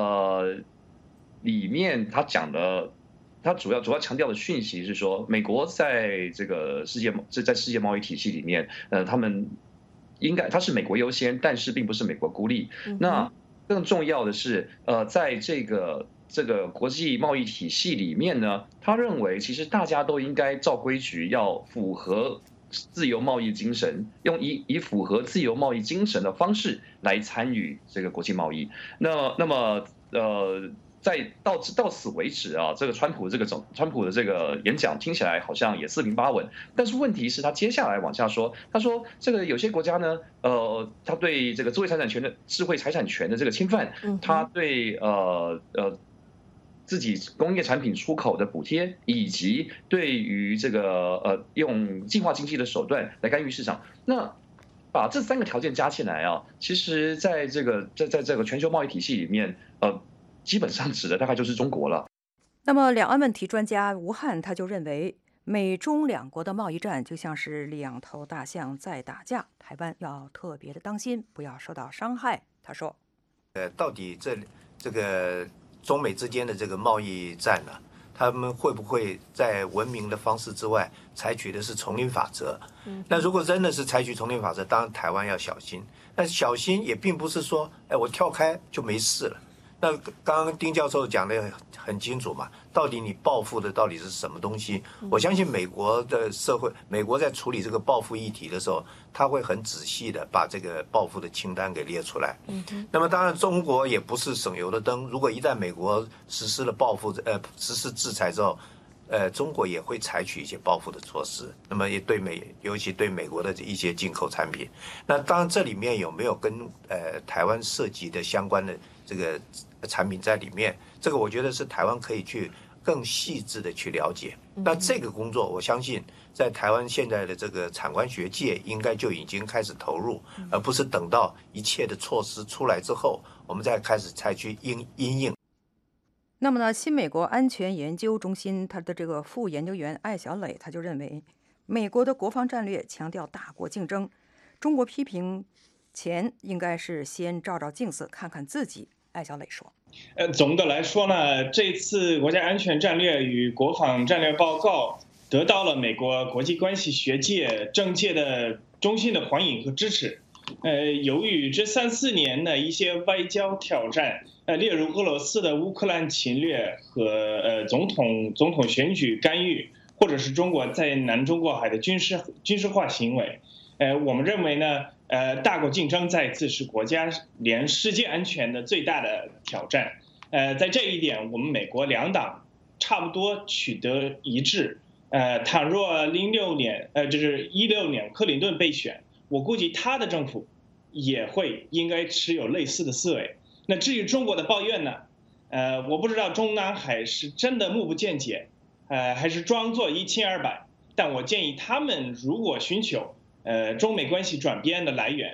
里面他讲的。他主要强调的讯息是说，美国在这个世界贸易体系里面，它是美国优先，但是并不是美国孤立。那更重要的是，在这个国际贸易体系里面呢，他认为其实大家都应该照规矩，要符合自由贸易精神，用以符合自由贸易精神的方式来参与这个国际贸易。那么到此为止啊，这个川普的这个演讲听起来好像也四平八稳，但是问题是他接下来往下说，他说这个有些国家呢，他对这个智慧财产权的这个侵犯，他对自己工业产品出口的补贴，以及对于这个用计划经济的手段来干预市场，那把这3个条件加起来啊，其实在这个全球贸易体系里面，基本上指的大概就是中国了。 那么，两岸问题专家吴汉他就认为，美中2国的贸易战就像是2头大象在打架，台湾要特别的当心，不要受到伤害。他说：“ 到底这个中美之间的这个贸易战呢，他们会不会在文明的方式之外，采取的是丛林法则？那如果真的是采取丛林法则，当然台湾要小心。但小心也并不是说，我跳开就没事了。”那刚刚丁教授讲的很清楚嘛，到底你报复的到底是什么东西？我相信美国的社会，美国在处理这个报复议题的时候，他会很仔细的把这个报复的清单给列出来。那么当然中国也不是省油的灯，如果一旦美国实施了实施制裁之后，中国也会采取一些报复的措施，那么也尤其对美国的一些进口产品。那当然这里面有没有跟台湾涉及的相关的这个产品在里面，这个我觉得是台湾可以去更细致的去了解。那这个工作我相信在台湾现在的这个产官学界应该就已经开始投入，而不是等到一切的措施出来之后，我们再开始采取因应。 那么呢，新美国安全研究中心他的这个副研究员艾小磊他就认为，美国的国防战略强调大国竞争，中国批评前应该是先照照镜子看看自己。艾小磊说：“ 总的来说呢，这次国家安全战略与国防战略报告得到了美国国际关系学界、政界的衷心的欢迎和支持。由于这3-4年的一些外交挑战，例如俄罗斯的乌克兰侵略和总统选举干预，或者是中国在南中国海的军事化行为，我们认为呢，大国竞争再次是国家连世界安全的最大的挑战。在这一点，我们美国2党差不多取得一致。倘若2016年克林顿被选，我估计他的政府也会应该持有类似的思维。那至于中国的抱怨呢，我不知道中南海是真的目不见解，还是装作一清二白。但我建议他们如果寻求中美关系转变的来源，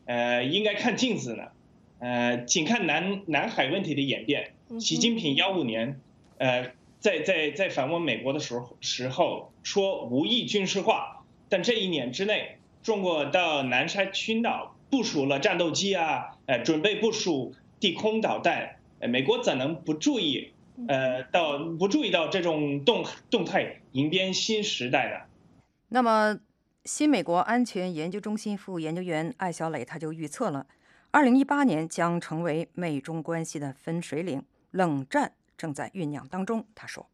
应该看镜子呢。仅看南海问题的演变，习近平15年，在访问美国的时候说无意军事化，但这1年之内，中国到南沙群岛部署了战斗机啊，准备部署地空导弹，美国怎能不注意到这种动态，迎边新时代呢？ 那么，新美国安全研究中心副研究员艾小磊他就预测了，2018年将成为美中关系的分水岭，冷战正在酝酿当中。他说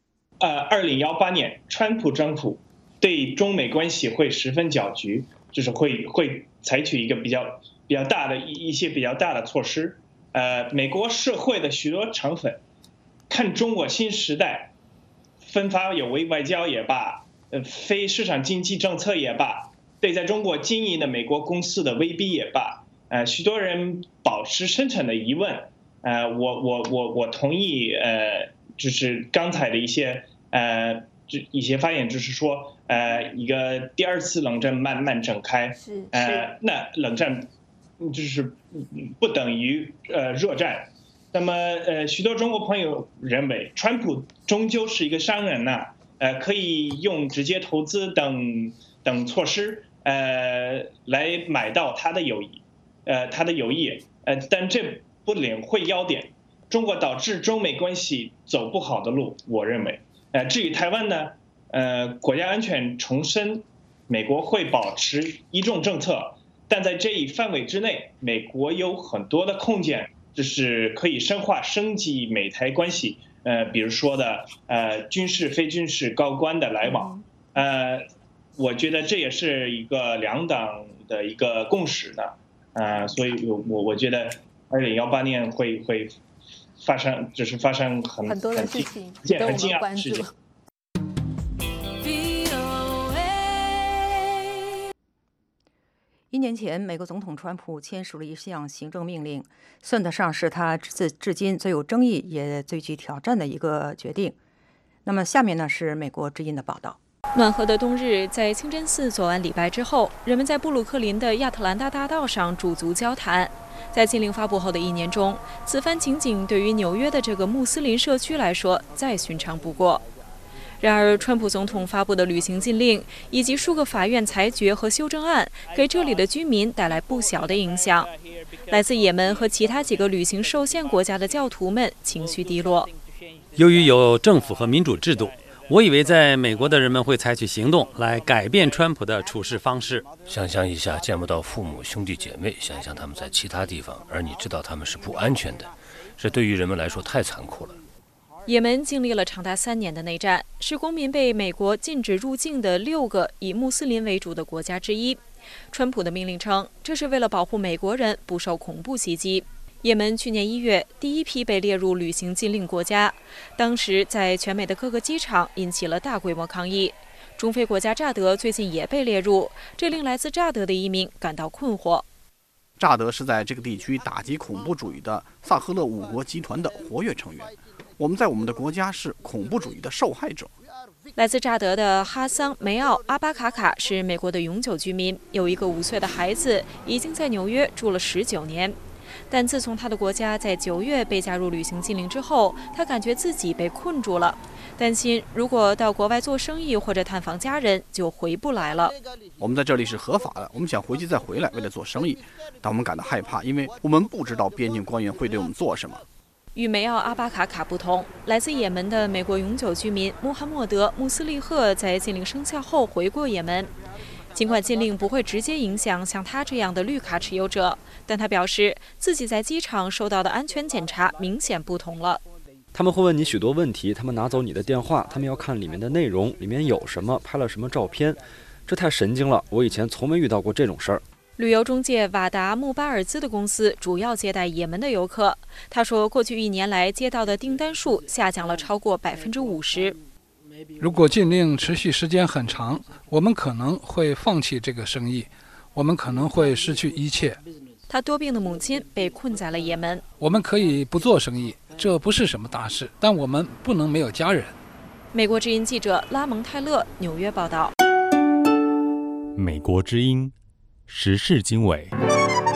，2018年川普政府对中美关系会十分搅局，就是会采取一个比较大的一些比较大的措施。美国社会的许多成分看中国新时代，分发有为外交也罢，非市场经济政策也罢，对在中国经营的美国公司的威逼也罢，许多人保持深沉的疑问。我同意，就是刚才的一些发言，就是说，一个第2次冷战慢慢展开，那冷战就是不等于热战。那么许多中国朋友认为，川普终究是一个商人呐，可以用直接投资等措施来买到他的友谊，但这不领会要点，中国导致中美关系走不好的路。我认为，至于台湾呢，国家安全重申，美国会保持一中政策，但在这一范围之内，美国有很多的空间，就是可以深化升级美台关系，比如说的军事、非军事高官的来往，我觉得这也是一个2党的一个共识的，所以我觉得2018年会发生很多的事情， 很惊讶的事情。 1年前，美国总统川普签署了一项行政命令，算得上是他至今最有争议也最具挑战的一个决定。那么下面呢是美国之音的报道。 暖和的冬日，在清真寺做完礼拜之后，人们在布鲁克林的亚特兰大大道上驻足交谈。在禁令发布后的1年中，此番情景对于纽约的这个穆斯林社区来说再寻常不过。然而，川普总统发布的旅行禁令以及数个法院裁决和修正案，给这里的居民带来不小的影响。来自也门和其他几个旅行受限国家的教徒们情绪低落。 由于有政府和民主制度，我以为在美国的人们会采取行动来改变川普的处事方式。 想象一下，见不到父母兄弟姐妹，想象他们在其他地方，而你知道他们是不安全的，这对于人们来说太残酷了。 也门经历了长达3年的内战，是公民被美国禁止入境的6个以穆斯林为主的国家之一。川普的命令称，这是为了保护美国人不受恐怖袭击。也门去年1月第一批被列入旅行禁令国家，当时在全美的各个机场引起了大规模抗议。中非国家乍得最近也被列入，这令来自乍得的移民感到困惑。 乍得是在这个地区打击恐怖主义的萨赫勒5国集团的活跃成员。我们在我们的国家是恐怖主义的受害者。 来自乍得的哈桑梅奥阿巴卡卡是美国的永久居民，有一个5岁的孩子，已经在纽约住了19年。但自从他的国家在9月被加入旅行禁令之后，他感觉自己被困住了，担心如果到国外做生意或者探访家人就回不来了。 我们在这里是合法的，我们想回去再回来，为了做生意，但我们感到害怕，因为我们不知道边境官员会对我们做什么。 与梅奥阿巴卡卡不同，来自也门的美国永久居民穆罕默德·穆斯利赫在禁令生效后回过也门。尽管禁令不会直接影响像他这样的绿卡持有者，但他表示自己在机场受到的安全检查明显不同了。 他们会问你许多问题，他们拿走你的电话，他们要看里面的内容，里面有什么，拍了什么照片，这太神经了，我以前从没遇到过这种事儿。 旅游中介瓦达穆巴尔兹的公司主要接待也门的游客。他说，过去1年来接到的订单数下降了超过50%。 如果禁令持续时间很长，我们可能会放弃这个生意，我们可能会失去一切。 他多病的母亲被困在了也门。 我们可以不做生意，这不是什么大事，但我们不能没有家人。 美国之音记者拉蒙泰勒纽约报道。 美国之音时事经纬。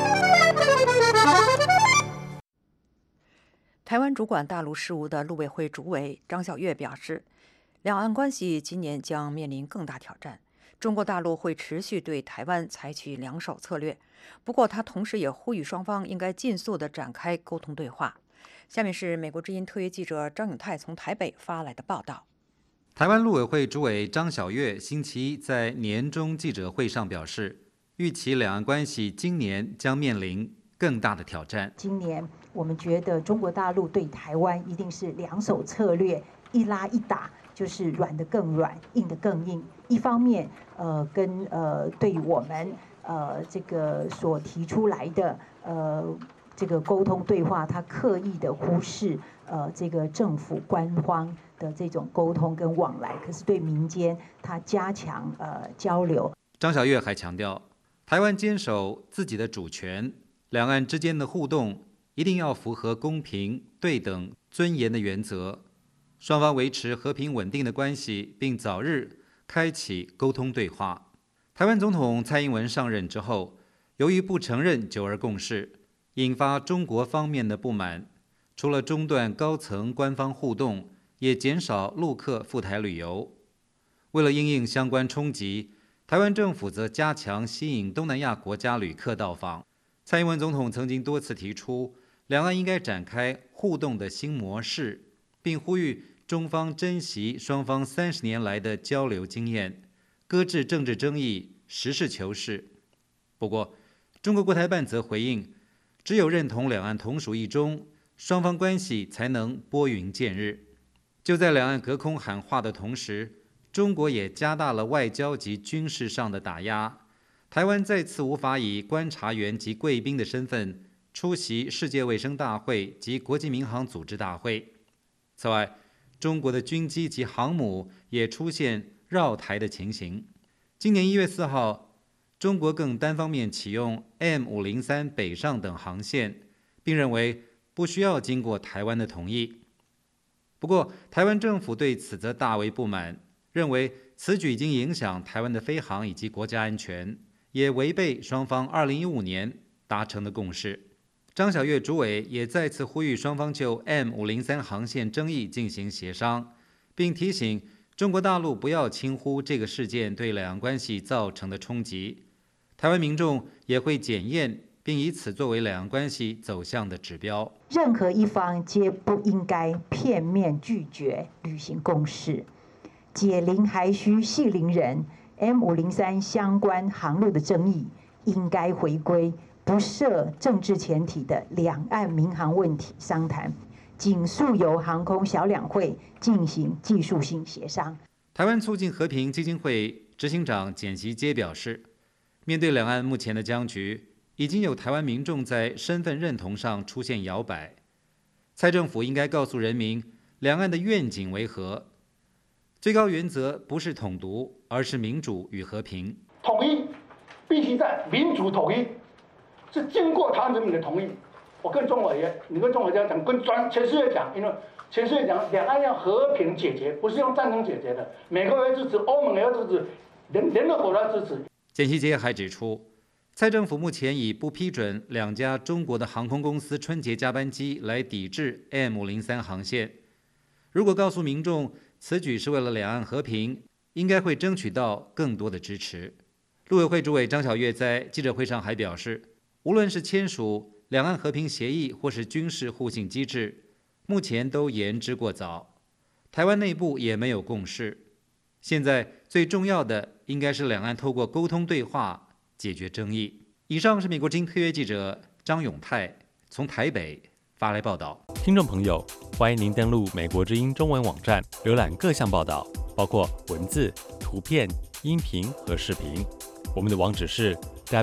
湾主管大陆事务的陆委会主委张晓月表示，两岸关系今年将面临更大挑战，中国大陆会持续对台湾采取两手策略。不过，他同时也呼吁双方应该尽速地展开沟通对话。下面是美国之音特约记者张永泰从台北发来的报道。 台湾陆委会主委张晓月星期一在年终记者会上表示，预期两岸关系今年将面临更大的挑战。 今年我们觉得中国大陆对台湾一定是两手策略，一拉一打，就是软的更软，硬的更硬。一方面，对我们这个所提出来的这个沟通对话，他刻意的忽视这个政府官方的这种沟通跟往来，可是对民间他加强交流。 张晓月还强调，台湾坚守自己的主权，两岸之间的互动一定要符合公平、对等、尊严的原则，双方维持和平稳定的关系，并早日开启沟通对话。台湾总统蔡英文上任之后，由于不承认九二共识，引发中国方面的不满，除了中断高层官方互动，也减少陆客赴台旅游。为了因应相关冲击，台湾政府则加强吸引东南亚国家旅客到访。蔡英文总统曾经多次提出，两岸应该展开互动的新模式，并呼吁中方珍惜双方30年来的交流经验，搁置政治争议，实事求是。不过，中国国台办则回应，只有认同两岸同属一中，双方关系才能拨云见日。就在两岸隔空喊话的同时，中国也加大了外交及军事上的打压。台湾再次无法以观察员及贵宾的身份出席世界卫生大会及国际民航组织大会。此外，中国的军机及航母也出现绕台的情形。今年1月4号，中国更单方面启用 M503 北上等航线，并认为不需要经过台湾的同意。不过，台湾政府对此则大为不满，认为此举已经影响台湾的飞航以及国家安全，也违背双方2015年达成的共识。张晓月主委也再次呼吁双方就 M503 航线争议进行协商，并提醒中国大陆不要轻忽这个事件对两岸关系造成的冲击。台湾民众也会检验，并以此作为两岸关系走向的指标。 任何一方皆不应该片面拒绝履行共识，解铃还须系铃人。M503 相关航路的争议应该回归不设政治前提的两岸民航问题商谈，仅诉由航空小两会进行技术性协商。 台湾促进和平基金会执行长简习街表示，面对两岸目前的僵局，已经有台湾民众在身份认同上出现摇摆。蔡政府应该告诉人民，两岸的愿景为何？最高原则不是统独，而是民主与和平。 统一必须在民主统一，是经过台湾人民的同意。我跟中委也，你跟中委这样讲，跟全世界讲，因为全世界讲两岸要和平解决，不是用战争解决的。美国也支持，欧盟也要支持，联合国要支持。 简习街还指出，蔡政府目前以不批准2家中国的航空公司春节加班机来抵制 M503 航线。如果告诉民众此举是为了两岸和平，应该会争取到更多的支持。陆委会主委张晓月在记者会上还表示，无论是签署两岸和平协议或是军事互信机制，目前都言之过早，台湾内部也没有共识。现在最重要的应该是两岸透过沟通对话解决争议。以上是美国之音特约记者张永泰从台北发来报道。 听众朋友，欢迎您登录美国之音中文网站，浏览各项报道，包括文字、图片、音频和视频。我们的网址是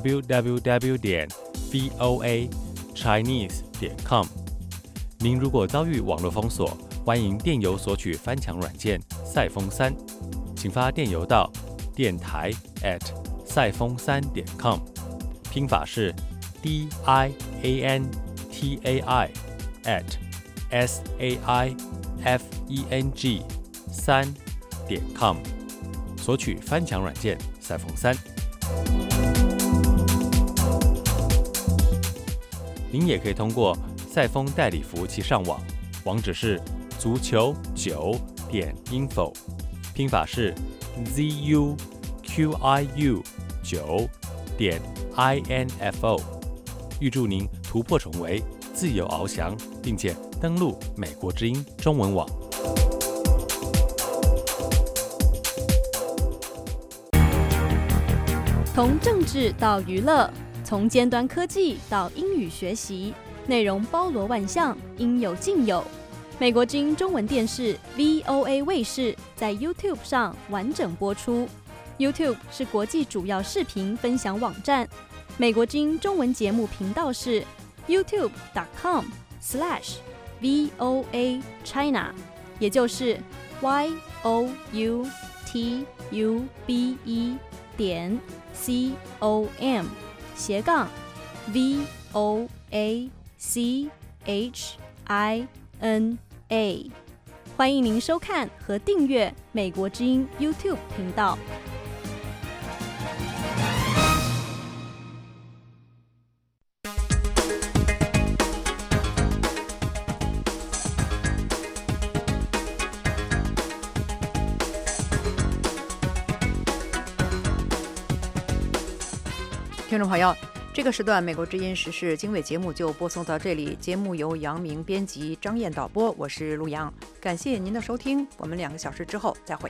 www.voachinese.com。您如果遭遇网络封锁，欢迎电邮索取翻墙软件赛风3，请发电邮到电台@赛风3.com，拼法是 DIANTAI@SAIFENG3.com， 索取翻墙软件赛风3。您也可以通过赛风代理服务器上网， 网址是足球9.info， 拼法是 ZUQIU9.info。预祝您突破重围，自由翱翔，并且登陆美国之音中文网。 从政治到娱乐，从尖端科技到英语学习，内容包罗万象，应有尽有。美国之音中文电视 VOA 卫视在 YouTube 上完整播出。YouTube 是国际主要视频分享网站。美国之音中文节目频道是 youtube.com/VOA China， 也就是 youtube.com/VOA-CHINA。欢迎您收看和订阅美国之音 YouTube 频道。 听众朋友，这个时段美国之音时事经纬节目就播送到这里。节目由杨明编辑，张燕导播，我是陆阳。感谢您的收听，我们2个小时之后再会。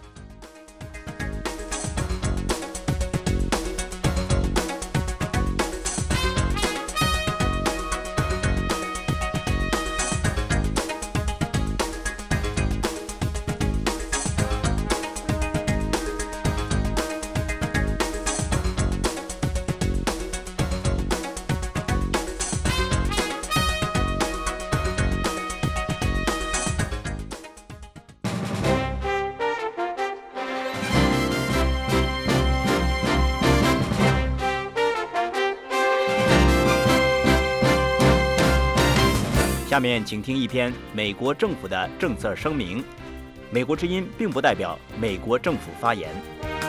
下面请听一篇美国政府的政策声明。美国之音并不代表美国政府发言。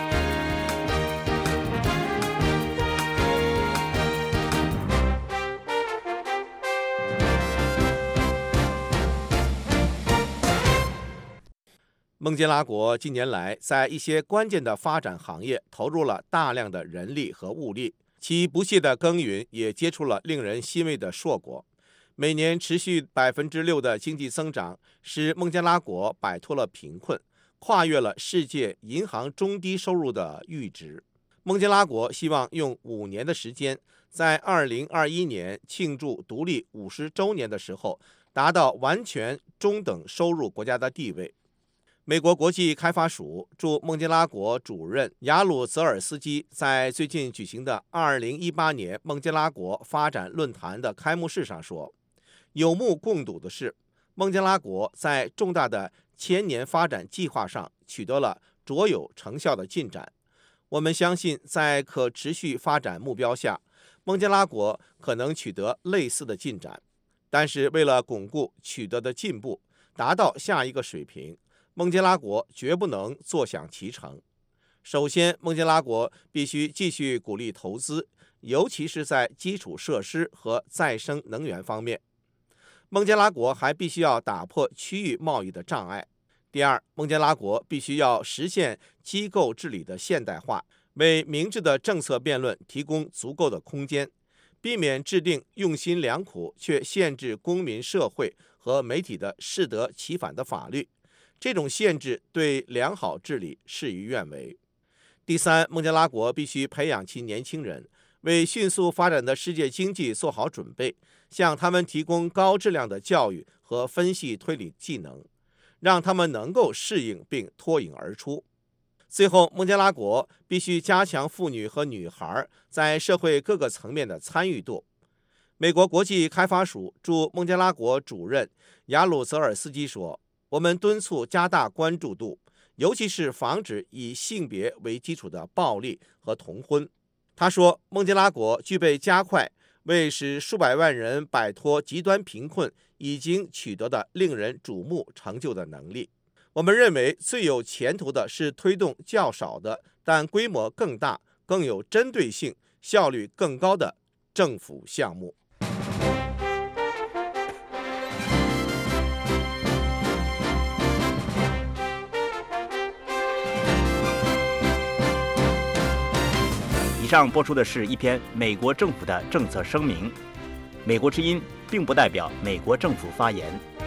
孟加拉国近年来在一些关键的发展行业投入了大量的人力和物力，其不懈的耕耘也结出了令人欣慰的硕果。每年持续6%的经济增长，使孟加拉国摆脱了贫困，跨越了世界银行中低收入的阈值。孟加拉国希望用5年的时间，在2021年庆祝独立50周年的时候，达到完全中等收入国家的地位。美国国际开发署驻孟加拉国主任雅鲁泽尔斯基在最近举行的2018年孟加拉国发展论坛的开幕式上说，有目共睹的是，孟加拉国在重大的1000年发展计划上取得了卓有成效的进展。我们相信，在可持续发展目标下，孟加拉国可能取得类似的进展。但是，为了巩固取得的进步，达到下一个水平，孟加拉国绝不能坐享其成。首先，孟加拉国必须继续鼓励投资，尤其是在基础设施和再生能源方面。孟加拉国还必须要打破区域贸易的障碍。第二，孟加拉国必须要实现机构治理的现代化，为明智的政策辩论提供足够的空间，避免制定用心良苦却限制公民社会和媒体的适得其反的法律。这种限制对良好治理事与愿违。第三，孟加拉国必须培养其年轻人，为迅速发展的世界经济做好准备，向他们提供高质量的教育和分析推理技能，让他们能够适应并脱颖而出。最后，孟加拉国必须加强妇女和女孩在社会各个层面的参与度。美国国际开发署驻孟加拉国主任雅鲁泽尔斯基说，我们敦促加大关注度，尤其是防止以性别为基础的暴力和同婚。他说，孟加拉国具备加快为使数百万人摆脱极端贫困已经取得的令人瞩目成就的能力。我们认为最有前途的是推动较少的但规模更大、更有针对性、效率更高的政府项目。 上播出的是一篇美国政府的政策声明，美国之音并不代表美国政府发言。